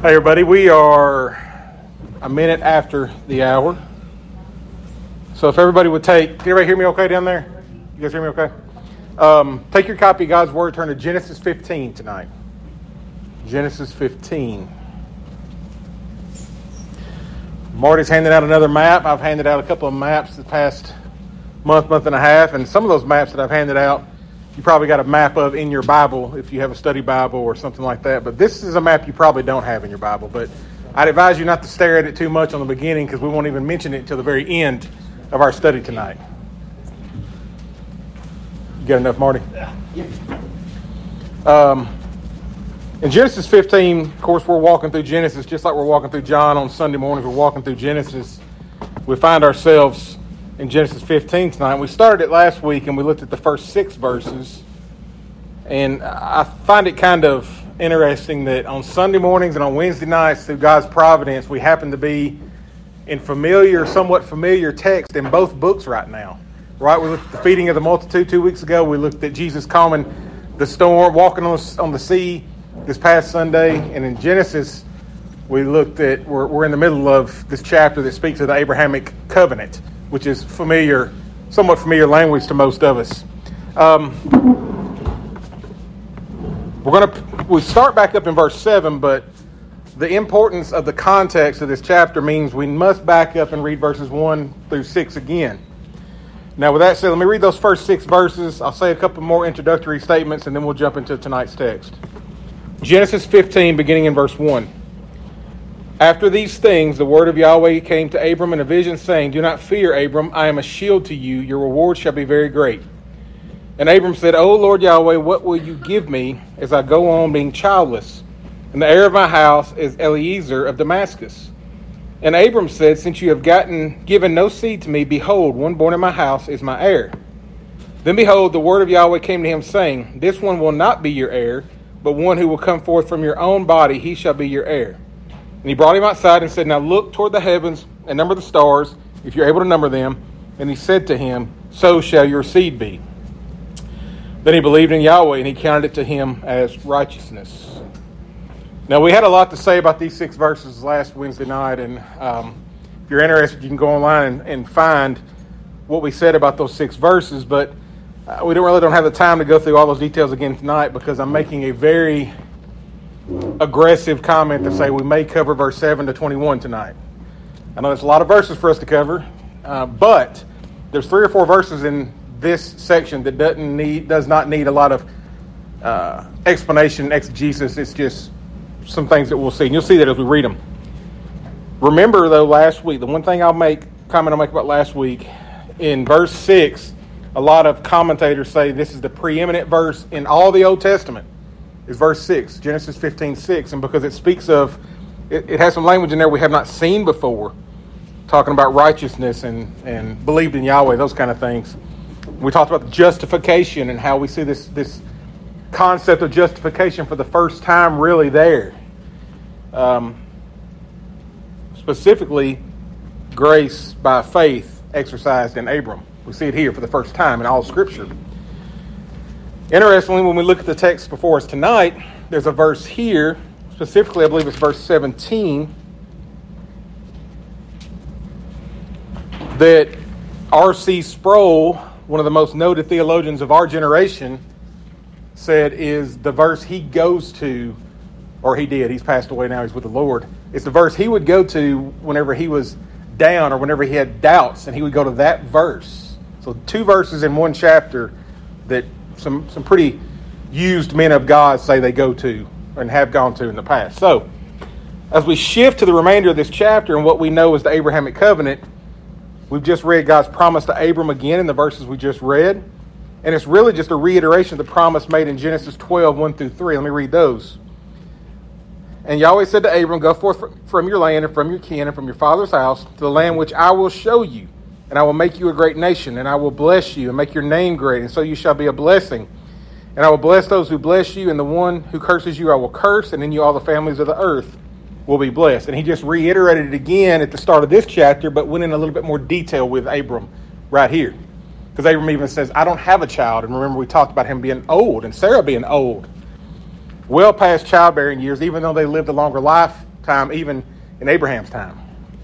Hey everybody, we are a minute after the hour. So if everybody would can everybody hear me okay down there? You guys hear me okay? Take your copy of God's Word, turn to Genesis 15 tonight. Genesis 15. Marty's handed out another map. I've handed out a couple of maps the past month and a half, and some of those maps that I've handed out, you probably got a map of in your Bible if you have a study Bible or something like that. But this is a map you probably don't have in your Bible. But I'd advise you not to stare at it too much on the beginning because we won't even mention it until the very end of our study tonight. You got enough, Marty? Yeah. In Genesis 15, of course, we're walking through Genesis just like we're walking through John on Sunday mornings. We're walking through Genesis. We find ourselves in Genesis 15 tonight. We started it last week and we looked at the first 6 verses. And I find it kind of interesting that on Sunday mornings and on Wednesday nights, through God's providence, we happen to be in somewhat familiar text in both books right now. Right? We looked at the feeding of the multitude 2 weeks ago. We looked at Jesus calming the storm, walking on the sea this past Sunday. And in Genesis, we looked at, we're in the middle of this chapter that speaks of the Abrahamic covenant, which is somewhat familiar language to most of us. We start back up in verse 7, but the importance of the context of this chapter means we must back up and read verses 1 through 6 again. Now, with that said, let me read those first 6 verses. I'll say a couple more introductory statements, and then we'll jump into tonight's text. Genesis 15, beginning in verse 1. After these things, the word of Yahweh came to Abram in a vision, saying, "Do not fear, Abram, I am a shield to you. Your reward shall be very great." And Abram said, "O Lord Yahweh, what will you give me as I go on being childless? And the heir of my house is Eliezer of Damascus." And Abram said, "Since you have given no seed to me, behold, one born in my house is my heir." Then behold, the word of Yahweh came to him, saying, "This one will not be your heir, but one who will come forth from your own body, he shall be your heir." And he brought him outside and said, "Now look toward the heavens and number the stars, if you're able to number them." And he said to him, "So shall your seed be." Then he believed in Yahweh, and he counted it to him as righteousness. Now, we had a lot to say about these 6 verses last Wednesday night, and if you're interested, you can go online and find what we said about those 6 verses, but we don't have the time to go through all those details again tonight because I'm making a very aggressive comment to say we may cover verse 7 to 21 tonight. I know there's a lot of verses for us to cover, but there's 3 or 4 verses in this section that does not need a lot of explanation, exegesis. It's just some things that we'll see, and you'll see that as we read them. Remember, though, last week, the one thing I'll make about last week, in verse 6, a lot of commentators say this is the preeminent verse in all the Old Testament. Is verse 6, Genesis 15:6, and because it speaks of, it has some language in there we have not seen before, talking about righteousness and believed in Yahweh, those kind of things. We talked about justification and how we see this concept of justification for the first time really there. Specifically, grace by faith exercised in Abram. We see it here for the first time in all Scripture. Interestingly, when we look at the text before us tonight, there's a verse here, specifically I believe it's verse 17, that R.C. Sproul, one of the most noted theologians of our generation, said is the verse he goes to, or he did, he's passed away now, he's with the Lord. It's the verse he would go to whenever he was down or whenever he had doubts, and he would go to that verse. So 2 verses in one chapter that some pretty used men of God say they go to and have gone to in the past. So, as we shift to the remainder of this chapter and what we know as the Abrahamic covenant, we've just read God's promise to Abram again in the verses we just read. And it's really just a reiteration of the promise made in Genesis 12, 1 through 3. Let me read those. And Yahweh said to Abram, "Go forth from your land and from your kin and from your father's house to the land which I will show you. And I will make you a great nation, and I will bless you and make your name great, and so you shall be a blessing. And I will bless those who bless you, and the one who curses you I will curse, and in you all the families of the earth will be blessed." And he just reiterated it again at the start of this chapter, but went in a little bit more detail with Abram right here. Because Abram even says, "I don't have a child." And remember, we talked about him being old and Sarah being old. Well past childbearing years, even though they lived a longer life time, even in Abraham's time.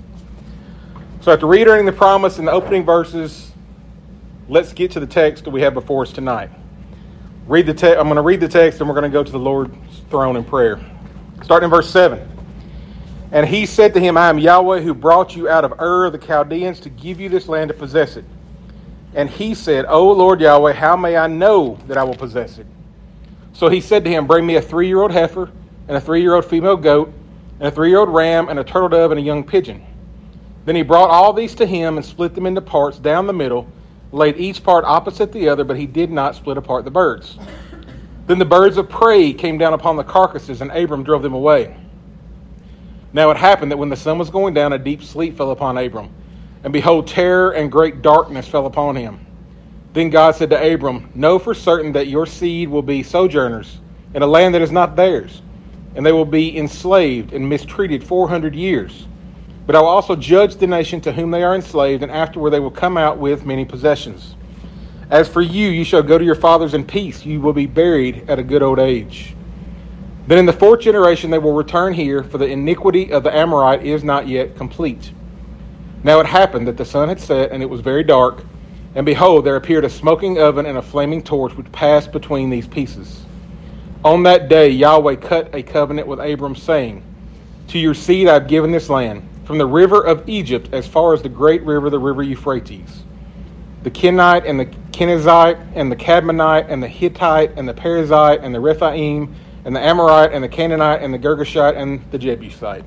So after reiterating the promise in the opening verses, let's get to the text that we have before us tonight. I'm going to read the text, and we're going to go to the Lord's throne in prayer. Starting in verse 7. And he said to him, I am Yahweh who brought you out of Ur of the Chaldeans to give you this land to possess it. And he said, O Lord Yahweh, how may I know that I will possess it? So he said to him, bring me a 3-year-old heifer, and a 3-year-old female goat, and a 3-year-old ram, and a turtle dove, and a young pigeon. Then he brought all these to him and split them into parts down the middle, laid each part opposite the other, but he did not split apart the birds. Then the birds of prey came down upon the carcasses, and Abram drove them away. Now it happened that when the sun was going down, a deep sleep fell upon Abram. And behold, terror and great darkness fell upon him. Then God said to Abram, know for certain that your seed will be sojourners in a land that is not theirs, and they will be enslaved and mistreated 400 years. But I will also judge the nation to whom they are enslaved, and afterward they will come out with many possessions. As for you, you shall go to your fathers in peace. You will be buried at a good old age. Then in the 4th generation they will return here, for the iniquity of the Amorite is not yet complete. Now it happened that the sun had set, and it was very dark, and behold, there appeared a smoking oven and a flaming torch which passed between these pieces. On that day Yahweh cut a covenant with Abram, saying, to your seed I have given this land, from the river of Egypt as far as the great river, the river Euphrates. The Kenite and the Kenizzite and the Cadmonite and the Hittite and the Perizzite and the Rephaim and the Amorite and the Canaanite and the Girgashite and the Jebusite.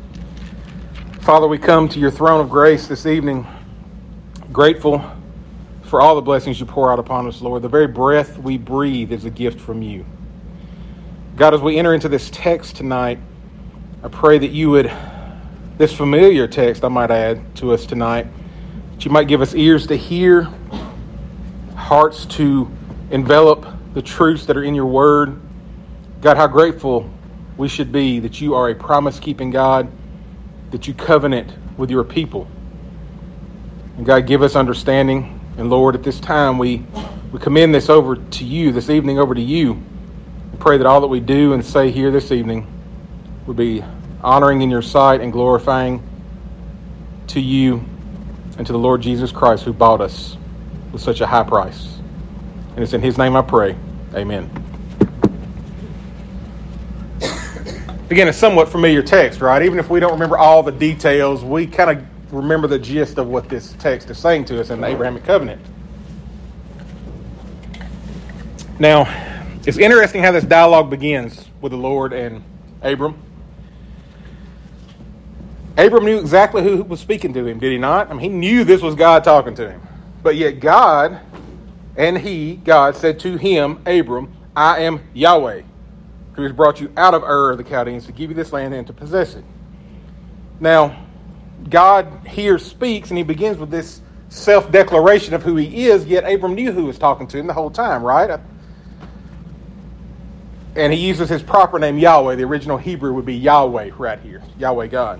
Father, we come to your throne of grace this evening, grateful for all the blessings you pour out upon us, Lord. The very breath we breathe is a gift from you. God, as we enter into this text tonight, I pray that you would, this familiar text I might add to us tonight, that you might give us ears to hear, hearts to envelop the truths that are in your word. God, how grateful we should be that you are a promise-keeping God, that you covenant with your people. And God, give us understanding. And Lord, at this time, we commend this over to you, this evening over to you. We pray that all that we do and say here this evening will be honoring in your sight and glorifying to you and to the Lord Jesus Christ, who bought us with such a high price. And it's in his name I pray. Amen. Again, a somewhat familiar text, right? Even if we don't remember all the details, we kind of remember the gist of what this text is saying to us in the Abrahamic covenant. Now, it's interesting how this dialogue begins with the Lord and Abram. Abram knew exactly who was speaking to him, did he not? I mean, he knew this was God talking to him. But yet God said to him, Abram, I am Yahweh, who has brought you out of Ur of the Chaldeans to give you this land and to possess it. Now, God here speaks, and he begins with this self-declaration of who he is, yet Abram knew who was talking to him the whole time, right? And he uses his proper name, Yahweh. The original Hebrew would be Yahweh right here, Yahweh God.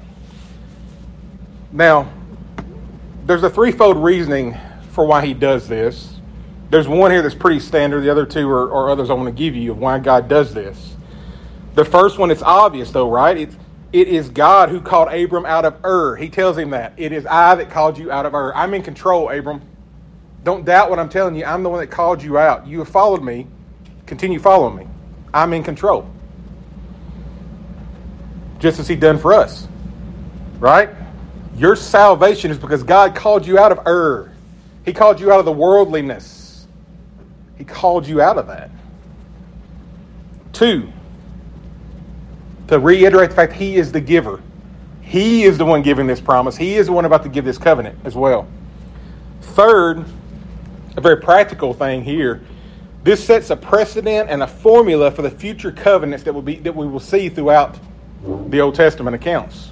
Now, there's a threefold reasoning for why he does this. There's one here that's pretty standard. The other two are others I want to give you of why God does this. The first one, it's obvious though, right? It is God who called Abram out of Ur. He tells him that. It is I that called you out of Ur. I'm in control, Abram. Don't doubt what I'm telling you. I'm the one that called you out. You have followed me. Continue following me. I'm in control. Just as he done for us. Right? Your salvation is because God called you out of Ur. He called you out of the worldliness. He called you out of that. 2, to reiterate the fact that he is the giver. He is the one giving this promise. He is the one about to give this covenant as well. 3rd, a very practical thing here. This sets a precedent and a formula for the future covenants that we will see throughout the Old Testament accounts.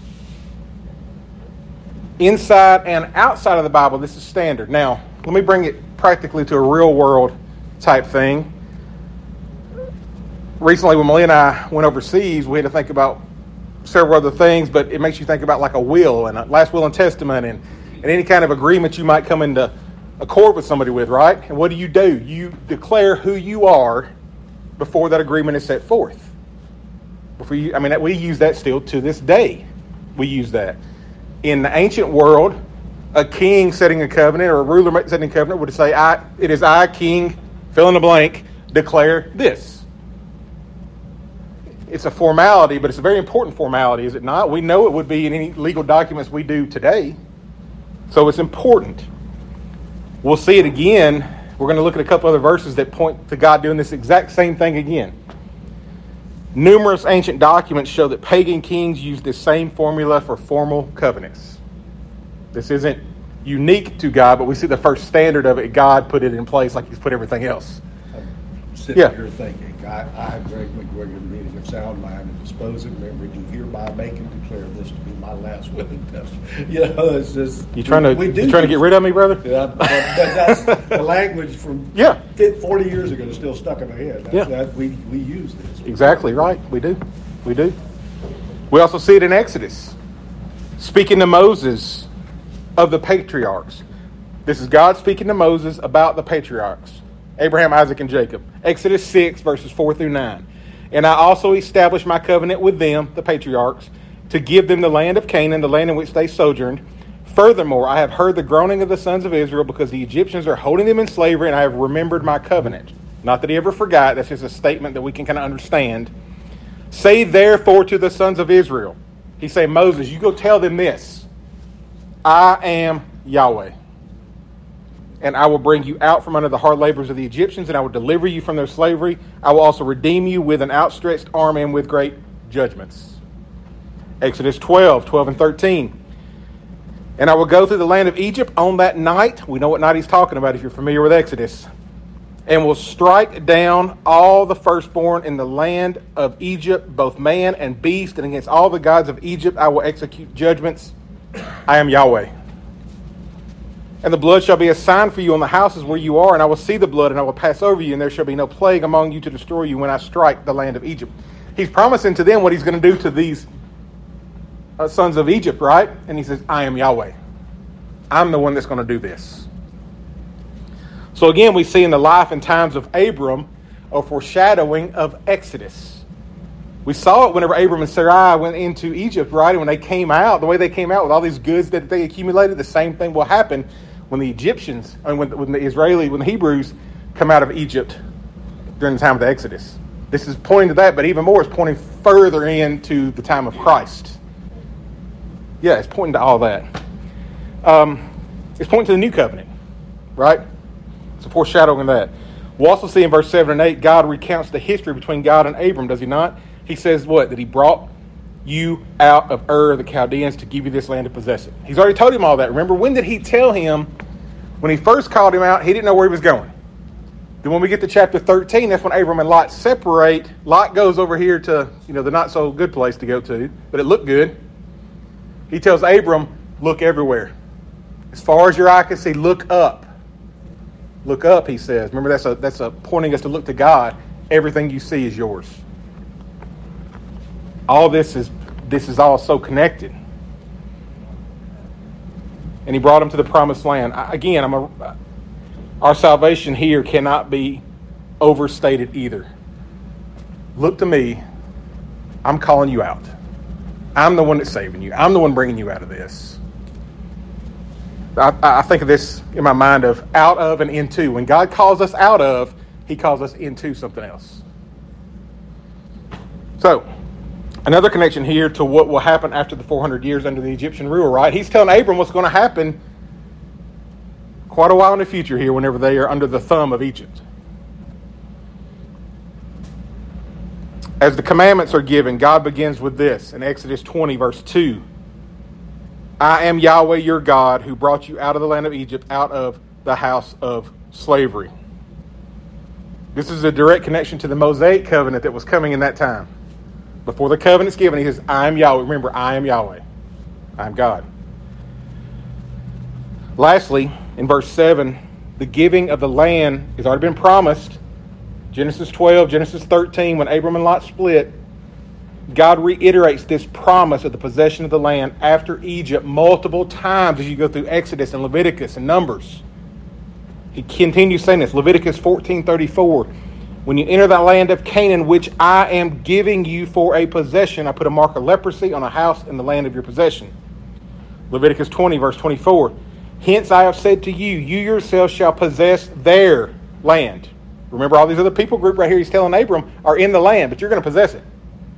Inside and outside of the Bible, this is standard. Now, let me bring it practically to a real world type thing. Recently, when Malia and I went overseas, we had to think about several other things, but it makes you think about like a will and a last will and testament and any kind of agreement you might come into accord with somebody with, right? And what do? You declare who you are before that agreement is set forth, We use that still to this day. We use that. In the ancient world, a king setting a covenant or a ruler setting a covenant would say, it is I, king, fill in the blank, declare this. It's a formality, but it's a very important formality, is it not? We know it would be in any legal documents we do today. So it's important. We'll see it again. We're going to look at a couple other verses that point to God doing this exact same thing again. Numerous ancient documents show that pagan kings used this same formula for formal covenants. This isn't unique to God, but we see the first standard of it. God put it in place like he's put everything else. I'm sitting here thinking, I, Greg McGregor, meeting of sound mind and dispose of memory, do hereby make and declare this to be my last willing testament. It's just... You trying to get rid of me, brother? Yeah, but that's the language from 40 years ago is still stuck in my head. We use this. Exactly right. We do. We also see it in Exodus. Speaking to Moses of the patriarchs. This is God speaking to Moses about the patriarchs. Abraham, Isaac, and Jacob. Exodus 6, verses 4 through 9. And I also established my covenant with them, the patriarchs, to give them the land of Canaan, the land in which they sojourned. Furthermore, I have heard the groaning of the sons of Israel because the Egyptians are holding them in slavery, and I have remembered my covenant. Not that he ever forgot. That's just a statement that we can kind of understand. Say therefore to the sons of Israel. He's saying, Moses, you go tell them this. I am Yahweh. And I will bring you out from under the hard labors of the Egyptians, and I will deliver you from their slavery. I will also redeem you with an outstretched arm and with great judgments. Exodus 12 and 13. And I will go through the land of Egypt on that night. We know what night he's talking about if you're familiar with Exodus. And will strike down all the firstborn in the land of Egypt, both man and beast, and against all the gods of Egypt I will execute judgments. I am Yahweh. And the blood shall be a sign for you on the houses where you are, and I will see the blood, and I will pass over you, and there shall be no plague among you to destroy you when I strike the land of Egypt. He's promising to them what he's going to do to these sons of Egypt, right? And he says, I am Yahweh. I'm the one that's going to do this. So again, we see in the life and times of Abram a foreshadowing of Exodus. We saw it whenever Abram and Sarai went into Egypt, right? And when they came out, the way they came out with all these goods that they accumulated, the same thing will happen when the Egyptians, and when the Hebrews come out of Egypt during the time of the Exodus. This is pointing to that, but even more, it's pointing further into the time of Christ. Yeah, it's pointing to all that. It's pointing to the new covenant, right? It's a foreshadowing of that. We'll also see in verse 7 and 8, God recounts the history between God and Abram, does he not? He says what? That he brought you out of Ur of the Chaldeans to give you this land to possess it. He's already told him all that. Remember, when did he tell him? When he first called him out, he didn't know where he was going. Then when we get to chapter 13, that's when Abram and Lot separate. Lot goes over here to, the not so good place to go to, but it looked good. He tells Abram, look everywhere. As far as your eye can see, look up. Look up, he says. Remember, that's a pointing us to look to God. Everything you see is yours. All this is all so connected. And he brought him to the promised land. Again, our salvation here cannot be overstated either. Look to me. I'm calling you out. I'm the one that's saving you. I'm the one bringing you out of this. I think of this in my mind of out of and into. When God calls us out of, he calls us into something else. So, another connection here to what will happen after the 400 years under the Egyptian rule, right? He's telling Abram what's going to happen quite a while in the future here whenever they are under the thumb of Egypt. As the commandments are given, God begins with this in Exodus 20, verse 2. I am Yahweh your God who brought you out of the land of Egypt, out of the house of slavery. This is a direct connection to the Mosaic covenant that was coming in that time. Before the covenant's given, he says, I am Yahweh. Remember, I am Yahweh. I am God. Lastly, in verse 7, the giving of the land has already been promised. Genesis 12, Genesis 13, when Abram and Lot split, God reiterates this promise of the possession of the land after Egypt multiple times as you go through Exodus and Leviticus and Numbers. He continues saying this. Leviticus 14:34. when you enter the land of Canaan, which I am giving you for a possession, I put a mark of leprosy on a house in the land of your possession. Leviticus 20, verse 24. Hence I have said to you, you yourselves shall possess their land. Remember, all these other people group right here he's telling Abram are in the land, but you're going to possess it.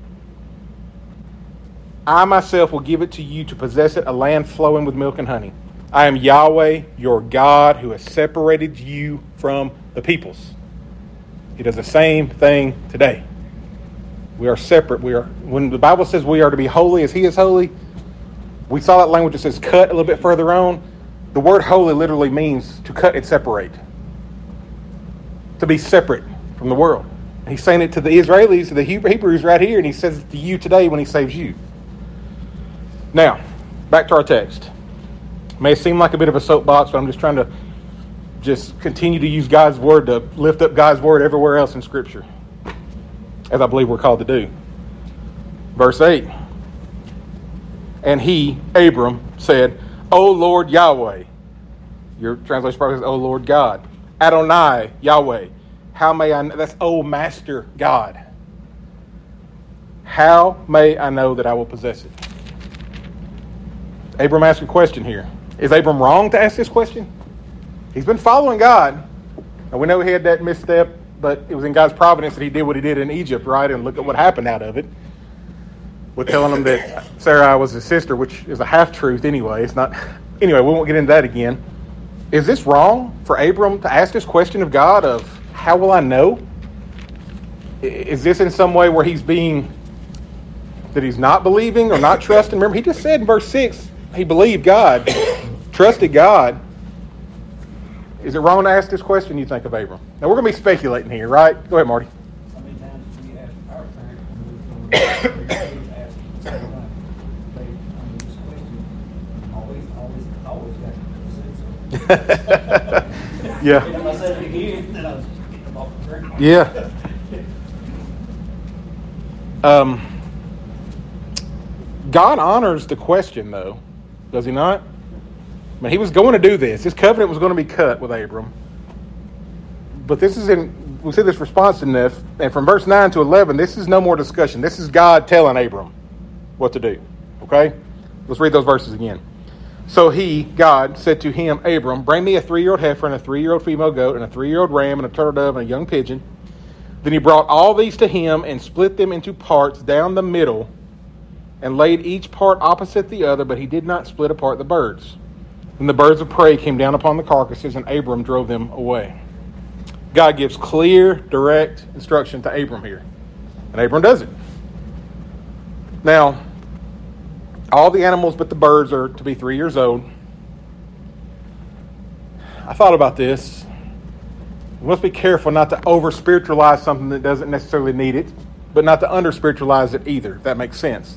I myself will give it to you to possess it, a land flowing with milk and honey. I am Yahweh, your God, who has separated you from the peoples. He does the same thing today. We are separate. When the Bible says we are to be holy as he is holy, we saw that language that says cut a little bit further on. The word holy literally means to cut and separate. To be separate from the world. And he's saying it to the Israelis, to the Hebrews right here, and he says it to you today when he saves you. Now, back to our text. It may seem like a bit of a soapbox, but I'm just trying to continue to use God's word to lift up God's word everywhere else in Scripture, as I believe we're called to do. Verse 8. And he, Abram, said, O Lord Yahweh. Your translation probably says, O Lord God. Adonai, Yahweh. How may I know? That's, O Master God. How may I know that I will possess it? Abram asked a question here. Is Abram wrong to ask this question? He's been following God. And we know he had that misstep, but it was in God's providence that he did what he did in Egypt, right? And look at what happened out of it. With telling him that Sarai was his sister, which is a half-truth anyway. It's not. Anyway, we won't get into that again. Is this wrong for Abram to ask this question of God of, how will I know? Is this in some way where he's not believing or not trusting? Remember, he just said in verse 6, he believed God, trusted God. Is it wrong to ask this question, you think, of Abram? Now, we're going to be speculating here, right? Go ahead, Marty. How many times do we ask our parents, ask the same thing? This question always got to say so. Yeah. If I said it again, then I was getting them off the drink. Yeah. God honors the question, though, does he not? I mean, he was going to do this. This covenant was going to be cut with Abram. But we see this responsiveness, and from verse 9 to 11, this is no more discussion. This is God telling Abram what to do. Okay? Let's read those verses again. So he, God, said to him, Abram, bring me a 3-year-old heifer and a 3-year-old female goat and a 3-year-old ram and a turtle dove and a young pigeon. Then he brought all these to him and split them into parts down the middle and laid each part opposite the other, but he did not split apart the birds. Then the birds of prey came down upon the carcasses, and Abram drove them away. God gives clear, direct instruction to Abram here. And Abram does it. Now, all the animals but the birds are to be 3 years old. I thought about this. We must be careful not to over-spiritualize something that doesn't necessarily need it, but not to under-spiritualize it either, if that makes sense.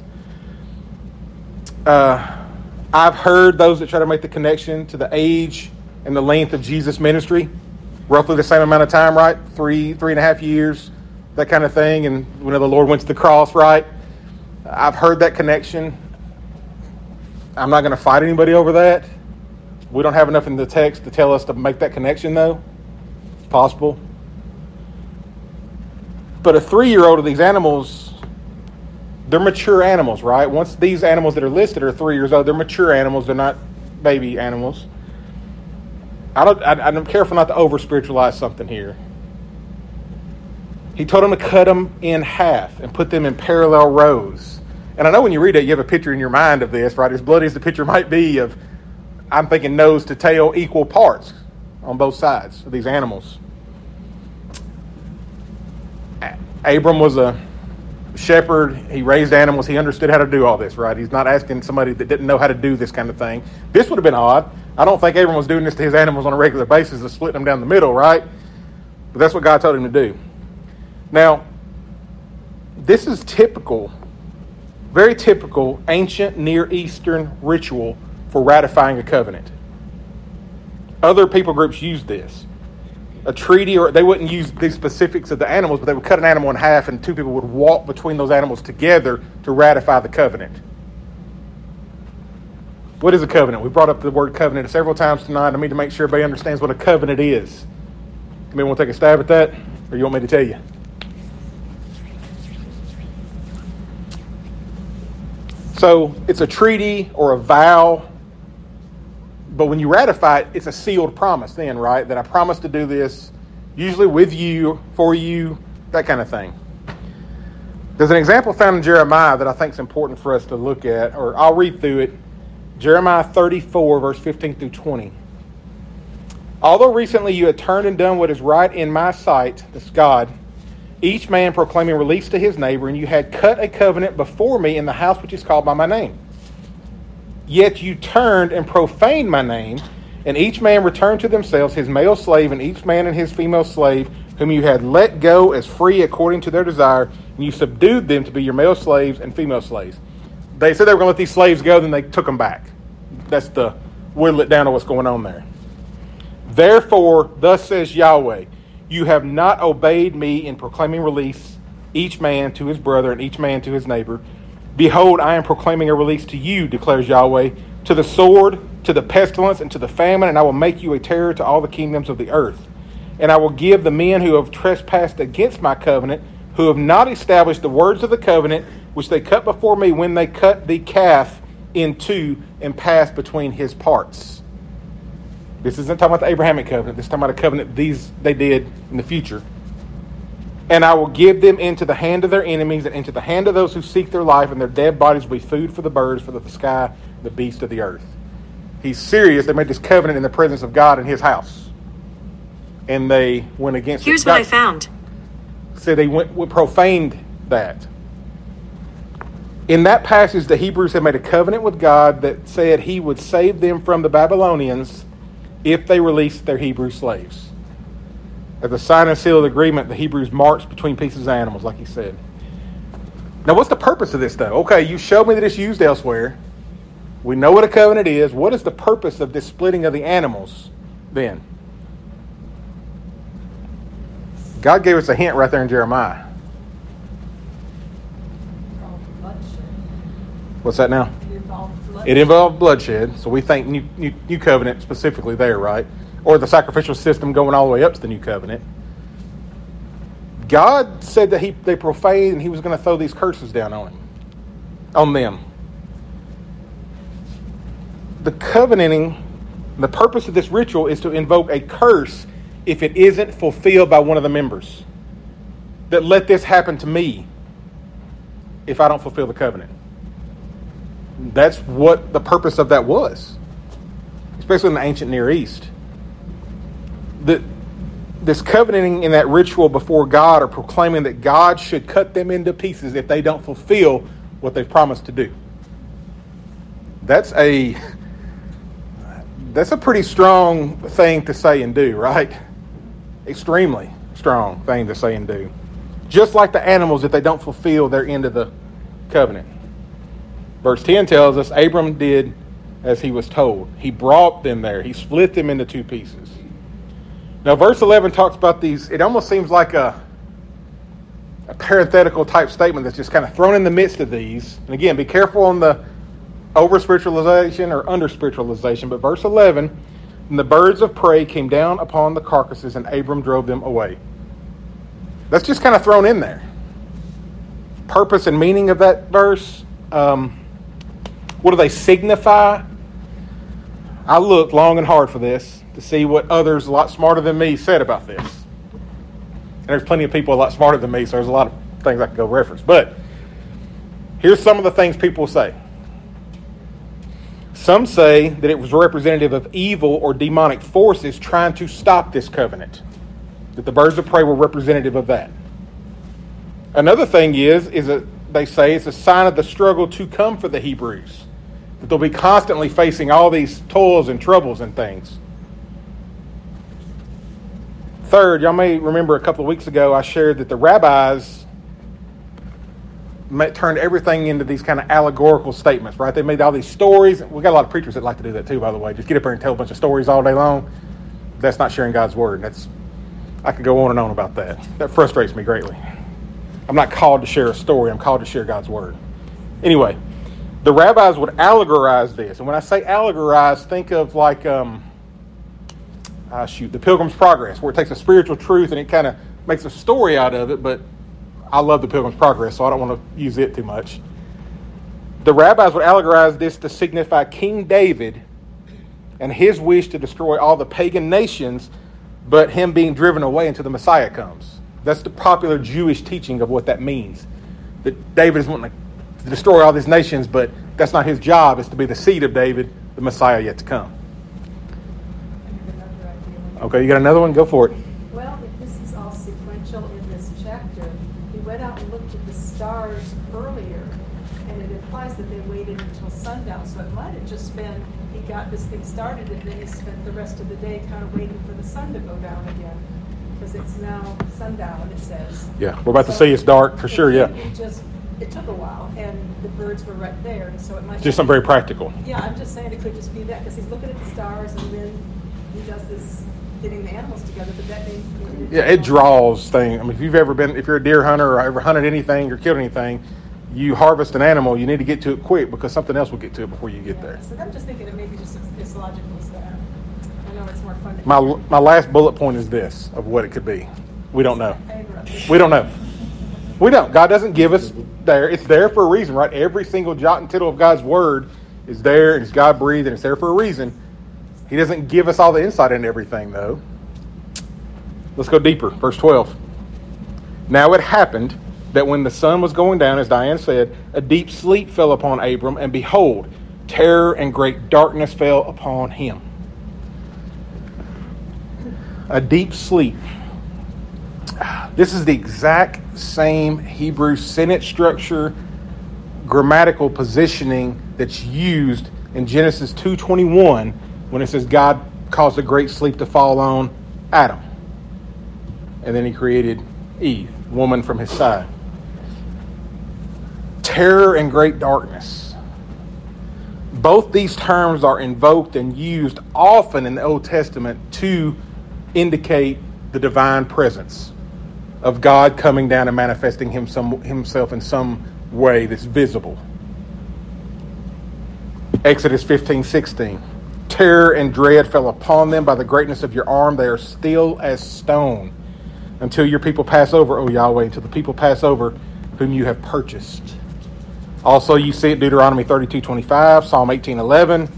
I've heard those that try to make the connection to the age and the length of Jesus' ministry. Roughly the same amount of time, right? 3.5 years, that kind of thing. And when the Lord went to the cross, right? I've heard that connection. I'm not going to fight anybody over that. We don't have enough in the text to tell us to make that connection, though. It's possible. But a 3-year-old of these animals, they're mature animals, right? Once these animals that are listed are 3 years old, they're mature animals. They're not baby animals. I'm careful not to over-spiritualize something here. He told them to cut them in half and put them in parallel rows. And I know when you read it, you have a picture in your mind of this, right? As bloody as the picture might be of, I'm thinking nose to tail equal parts on both sides of these animals. Abram was a shepherd. He raised animals. He understood how to do all this, right? He's not asking somebody that didn't know how to do this kind of thing. This would have been odd. I don't think Abram was doing this to his animals on a regular basis of splitting them down the middle, right? But that's what God told him to do. Now, this is typical, very typical ancient Near Eastern ritual for ratifying a covenant. Other people groups use this. A treaty, or they wouldn't use the specifics of the animals, but they would cut an animal in half and two people would walk between those animals together to ratify the covenant. What is a covenant? We brought up the word covenant several times tonight. I need to make sure everybody understands what a covenant is. Anybody want to take a stab at that? Or you want me to tell you? So it's a treaty or a vow. But when you ratify it, it's a sealed promise then, right? That I promise to do this, usually with you, for you, that kind of thing. There's an example found in Jeremiah that I think is important for us to look at, or I'll read through it. Jeremiah 34, verse 15 through 20. Although recently you had turned and done what is right in my sight, this God, each man proclaiming release to his neighbor, and you had cut a covenant before me in the house which is called by my name. Yet you turned and profaned my name, and each man returned to themselves his male slave, and each man and his female slave, whom you had let go as free according to their desire, and you subdued them to be your male slaves and female slaves. They said they were going to let these slaves go, then they took them back. That's the whittle it down to what's going on there. Therefore, thus says Yahweh, you have not obeyed me in proclaiming release, each man to his brother and each man to his neighbor. Behold, I am proclaiming a release to you, declares Yahweh, to the sword, to the pestilence, and to the famine, and I will make you a terror to all the kingdoms of the earth. And I will give the men who have trespassed against my covenant, who have not established the words of the covenant, which they cut before me when they cut the calf in two and passed between his parts. This isn't talking about the Abrahamic covenant. This is talking about a covenant they did in the future. And I will give them into the hand of their enemies and into the hand of those who seek their life, and their dead bodies will be food for the birds, for the sky, the beasts of the earth. He's serious. They made this covenant in the presence of God in his house. And they went against it. Here's what I found. So they profaned that. In that passage, the Hebrews had made a covenant with God that said he would save them from the Babylonians if they released their Hebrew slaves. As a sign and seal of the agreement, the Hebrews marched between pieces of animals, like he said. Now, what's the purpose of this, though? Okay, you showed me that it's used elsewhere. We know what a covenant is. What is the purpose of this splitting of the animals, then? God gave us a hint right there in Jeremiah. What's that now? It involved bloodshed. So we think new covenant specifically there, right? Or the sacrificial system going all the way up to the new covenant. God said that they profaned and he was going to throw these curses down on them. The covenanting, the purpose of this ritual is to invoke a curse if it isn't fulfilled by one of the members. That let this happen to me if I don't fulfill the covenant. That's what the purpose of that was, especially in the ancient Near East. This covenanting in that ritual before God are proclaiming that God should cut them into pieces if they don't fulfill what they've promised to do. That's a pretty strong thing to say and do, right? Extremely strong thing to say and do. Just like the animals, if they don't fulfill their end of the covenant. Verse 10 tells us Abram did as he was told. He brought them there. He split them into two pieces. Now, verse 11 talks about these. It almost seems like a parenthetical type statement that's just kind of thrown in the midst of these. And again, be careful on the over-spiritualization or under-spiritualization. But verse 11, and the birds of prey came down upon the carcasses, and Abram drove them away. That's just kind of thrown in there. Purpose and meaning of that verse. What do they signify? I looked long and hard for this to see what others a lot smarter than me said about this. And there's plenty of people a lot smarter than me, so there's a lot of things I could go reference. But here's some of the things people say. Some say that it was representative of evil or demonic forces trying to stop this covenant. That the birds of prey were representative of that. Another thing is that they say it's a sign of the struggle to come for the Hebrews. That they'll be constantly facing all these toils and troubles and things. Third, y'all may remember a couple of weeks ago I shared that the rabbis turned everything into these kind of allegorical statements, right? They made all these stories. We got a lot of preachers that like to do that too, by the way. Just get up there and tell a bunch of stories all day long. That's not sharing God's word. I could go on and on about that. That frustrates me greatly. I'm not called to share a story. I'm called to share God's word. Anyway, the rabbis would allegorize this. And when I say allegorize, think of like, The Pilgrim's Progress, where it takes a spiritual truth and it kind of makes a story out of it, but I love the Pilgrim's Progress, so I don't want to use it too much. The rabbis would allegorize this to signify King David and his wish to destroy all the pagan nations, but him being driven away until the Messiah comes. That's the popular Jewish teaching of what that means. That David is wanting to destroy all these nations, but that's not his job. It's to be the seed of David, the Messiah yet to come. Okay, you got another one? Go for it. Well, if this is all sequential in this chapter, he went out and looked at the stars earlier, and it implies that they waited until sundown. So it might have just been he got this thing started, and then he spent the rest of the day kind of waiting for the sun to go down again, because it's now sundown, it says. Yeah, we're about to see it's dark for sure, yeah. It took a while, and the birds were right there, and so it might just something very practical. Yeah, I'm just saying it could just be that, because he's looking at the stars, and then he does this getting the animals together, but that means... Yeah, it draws things. I mean, if you're a deer hunter or ever hunted anything or killed anything, you harvest an animal, you need to get to it quick because something else will get to it before you get there. So I'm just thinking it may be just as logical as that. I know it's more fun to... My last bullet point is this, of what it could be. We don't know. We don't know. We don't. God doesn't give us there. It's there for a reason, right? Every single jot and tittle of God's word is there, and it's God breathed, and it's there for a reason. He doesn't give us all the insight into everything, though. Let's go deeper. Verse 12. Now it happened that when the sun was going down, as Diane said, a deep sleep fell upon Abram, and behold, terror and great darkness fell upon him. A deep sleep. This is the exact same Hebrew sentence structure, grammatical positioning that's used in Genesis 2:21 when it says God caused a great sleep to fall on Adam. And then he created Eve, woman from his side. Terror and great darkness. Both these terms are invoked and used often in the Old Testament to indicate the divine presence of God coming down and manifesting himself in some way that's visible. Exodus 15:16. Terror and dread fell upon them by the greatness of your arm. They are still as stone until your people pass over, O Yahweh, until the people pass over whom you have purchased. Also, you see it Deuteronomy 32:25, Psalm 18:11.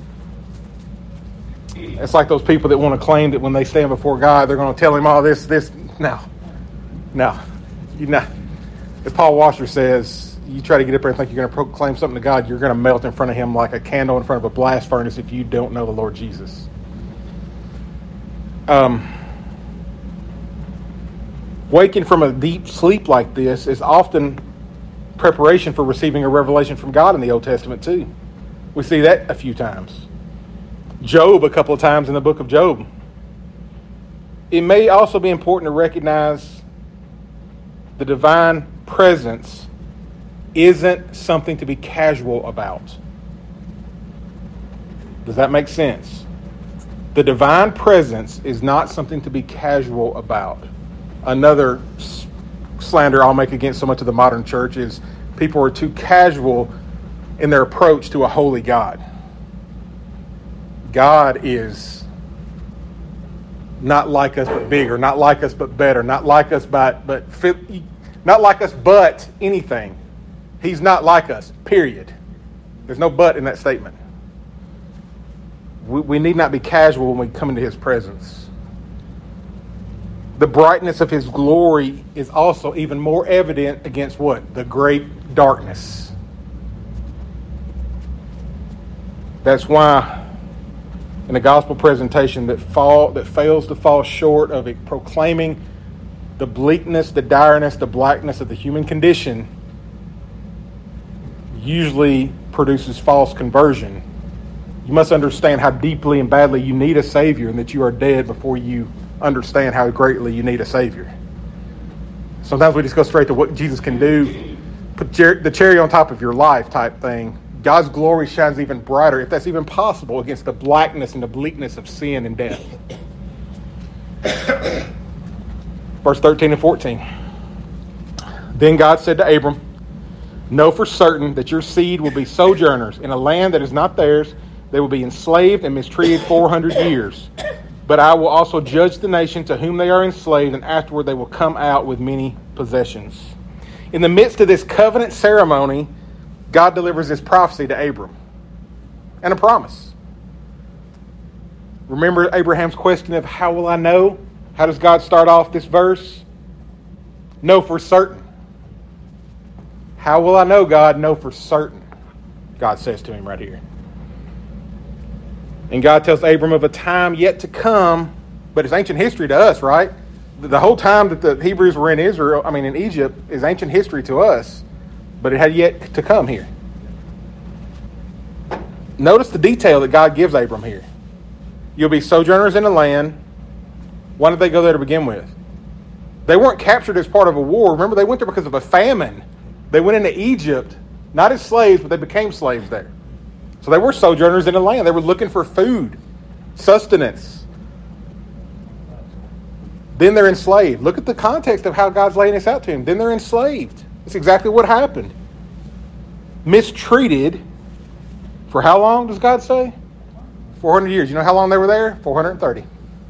It's like those people that want to claim that when they stand before God, they're going to tell him all this. No. As Paul Washer says, you try to get up there and think you're going to proclaim something to God, you're going to melt in front of him like a candle in front of a blast furnace if you don't know the Lord Jesus. Waking from a deep sleep like this is often preparation for receiving a revelation from God in the Old Testament too. We see that a few times. Job a couple of times in the book of Job. It may also be important to recognize the divine presence isn't something to be casual about. Does that make sense? The divine presence is not something to be casual about. Another slander I'll make against so much of the modern church is people are too casual in their approach to a holy God. God is not like us but bigger, not like us but better, not like us but anything. He's not like us, period. There's no but in that statement. We need not be casual when we come into his presence. The brightness of his glory is also even more evident against what? The great darkness. That's why in a gospel presentation that fails to fall short of it proclaiming the bleakness, the direness, the blackness of the human condition usually produces false conversion. You must understand how deeply and badly you need a Savior and that you are dead before you understand how greatly you need a Savior. Sometimes we just go straight to what Jesus can do, put the cherry on top of your life type thing. God's glory shines even brighter, if that's even possible, against the blackness and the bleakness of sin and death. Verse 13 and 14. Then God said to Abram, know for certain that your seed will be sojourners in a land that is not theirs. They will be enslaved and mistreated 400 years. But I will also judge the nation to whom they are enslaved, and afterward they will come out with many possessions. In the midst of this covenant ceremony, God delivers this prophecy to Abram and a promise. Remember Abraham's question of how will I know? How does God start off this verse? Know for certain. How will I know, God? Know for certain, God says to him right here. And God tells Abram of a time yet to come, but it's ancient history to us, right? The whole time that the Hebrews were in in Egypt, is ancient history to us, but it had yet to come here. Notice the detail that God gives Abram here. You'll be sojourners in the land. Why did they go there to begin with? They weren't captured as part of a war. Remember, they went there because of a famine. They went into Egypt, not as slaves, but they became slaves there. So they were sojourners in the land. They were looking for food, sustenance. Then they're enslaved. Look at the context of how God's laying this out to him. Then they're enslaved. That's exactly what happened. Mistreated for how long does God say? 400 years. You know how long they were there? 430.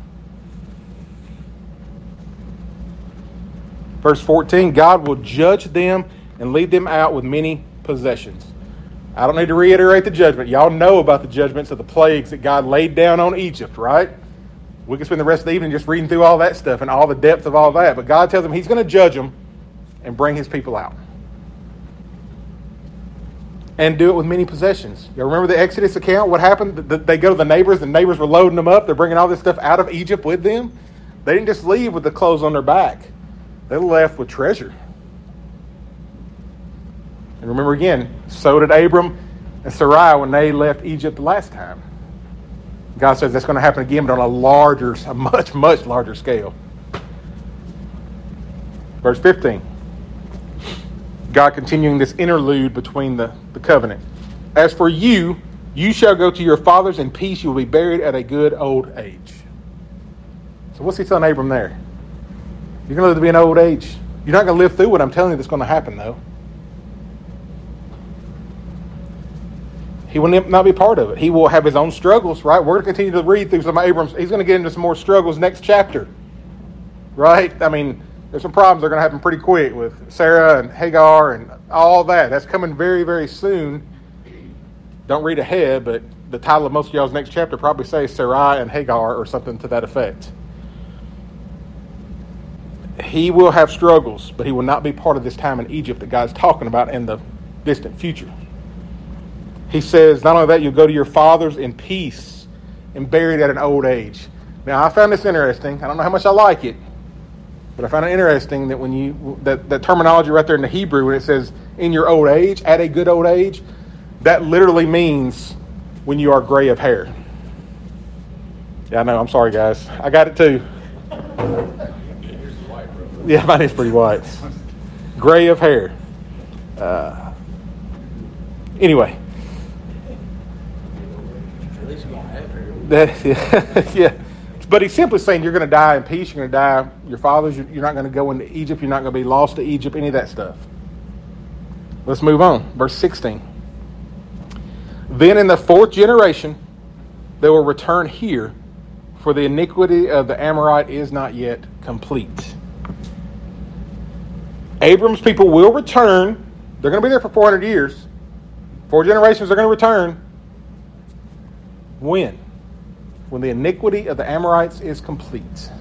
Verse 14, God will judge them and lead them out with many possessions. I don't need to reiterate the judgment. Y'all know about the judgments of the plagues that God laid down on Egypt, right? We can spend the rest of the evening just reading through all that stuff and all the depth of all that. But God tells them he's going to judge them and bring his people out. And do it with many possessions. You remember the Exodus account? What happened? They go to the neighbors were loading them up. They're bringing all this stuff out of Egypt with them. They didn't just leave with the clothes on their back. They left with treasure. And remember again, so did Abram and Sarai when they left Egypt the last time. God says that's going to happen again, but on a much, much larger scale. Verse 15. God continuing this interlude between the covenant. As for you, you shall go to your fathers in peace. You will be buried at a good old age. So what's he telling Abram there? You're going to live to be an old age. You're not going to live through what I'm telling you that's going to happen, though. He will not be part of it. He will have his own struggles, right? We're going to continue to read through some of Abram's. He's going to get into some more struggles next chapter, right? I mean, there's some problems that are going to happen pretty quick with Sarah and Hagar and all that. That's coming very, very soon. Don't read ahead, but the title of most of y'all's next chapter probably says Sarai and Hagar or something to that effect. He will have struggles, but he will not be part of this time in Egypt that God's talking about in the distant future. He says, not only that, you'll go to your fathers in peace and buried at an old age. Now, I found this interesting. I don't know how much I like it, but I found it interesting that when that terminology right there in the Hebrew, when it says in your old age, at a good old age, that literally means when you are gray of hair. Yeah, I know. I'm sorry, guys. I got it too. Yeah, mine is pretty white. Gray of hair. Anyway. Yeah. But he's simply saying you're going to die in peace. You're going to die. Your fathers, you're not going to go into Egypt. You're not going to be lost to Egypt, any of that stuff. Let's move on. Verse 16. Then in the fourth generation, they will return here, for the iniquity of the Amorite is not yet complete. Abram's people will return. They're going to be there for 400 years. 4 generations are going to return. When? When the iniquity of the Amorites is complete.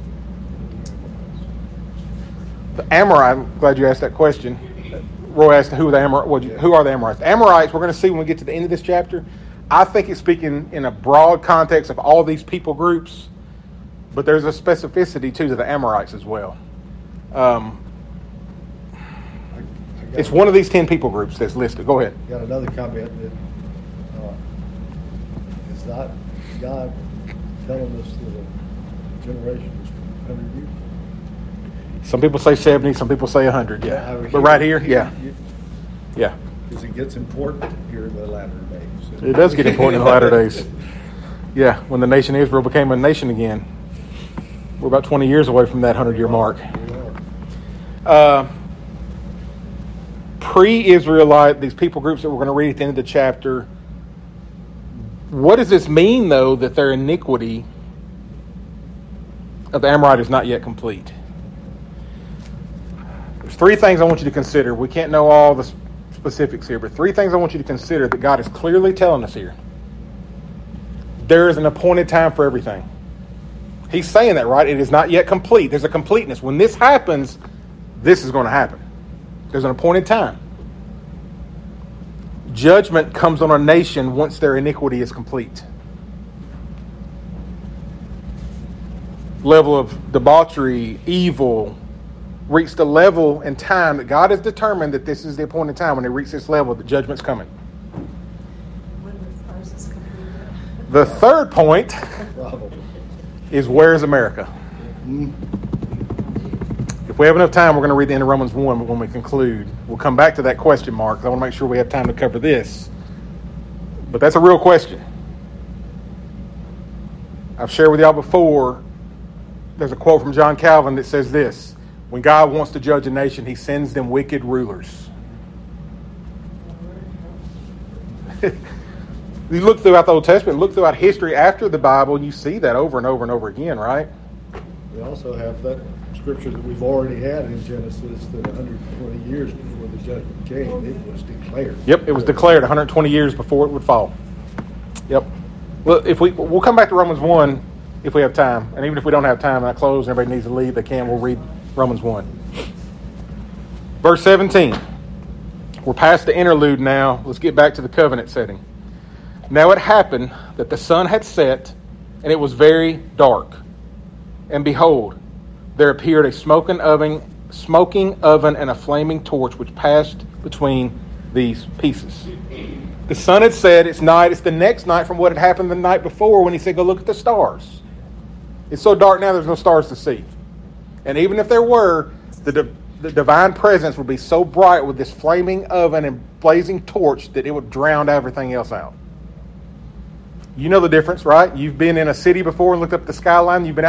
The Amorite, I'm glad you asked that question. Roy asked who are the Amorites? The Amorites, we're going to see when we get to the end of this chapter. I think it's speaking in a broad context of all these people groups, but there's a specificity to the Amorites as well. It's one of these 10 people groups that's listed. Go ahead. Got another comment that it's not God telling us that a generation is 100 years. Some people say 70, some people say 100, yeah. But right here, yeah. Yeah. Because it gets important here in the latter days. It does get important in the latter days. Yeah, when the nation of Israel became a nation again. We're about 20 years away from that 100-year mark. Pre-Israelite, these people groups that we're going to read at the end of the chapter, what does this mean, though, that their iniquity of the Amorite is not yet complete. There's three things I want you to consider. We can't know all the specifics here, but three things I want you to consider that God is clearly telling us here. There is an appointed time for everything. He's saying that, right? It is not yet complete. There's a completeness. When this happens, this is going to happen. There's an appointed time. Judgment comes on a nation once their iniquity is complete. Level of debauchery, evil, reached a level in time that God has determined that this is the appointed time. When they reach this level, the judgment's coming. When the farce is completed. The third point is, where is America? If we have enough time, we're going to read the end of Romans 1, but when we conclude, we'll come back to that question mark, because I want to make sure we have time to cover this. But that's a real question. I've shared with y'all before, there's a quote from John Calvin that says this: when God wants to judge a nation, he sends them wicked rulers. You look throughout the Old Testament, look throughout history after the Bible, and you see that over and over and over again, right? We also have that scripture that we've already had in Genesis, that 120 years before the judgment came, it was declared. Yep, it was declared 120 years before it would fall. Yep. Well, we'll come back to Romans 1 if we have time. And even if we don't have time and I close and everybody needs to leave, they can. We'll read Romans 1. Verse 17. We're past the interlude now. Let's get back to the covenant setting. Now it happened that the sun had set, and it was very dark. And behold, there appeared a smoking oven and a flaming torch which passed between these pieces. The sun had set, it's night, it's the next night from what had happened the night before when he said, go look at the stars. It's so dark now there's no stars to see. And even if there were, the divine presence would be so bright with this flaming oven and blazing torch that it would drown everything else out. You know the difference, right? You've been in a city before and looked up the skyline. You've been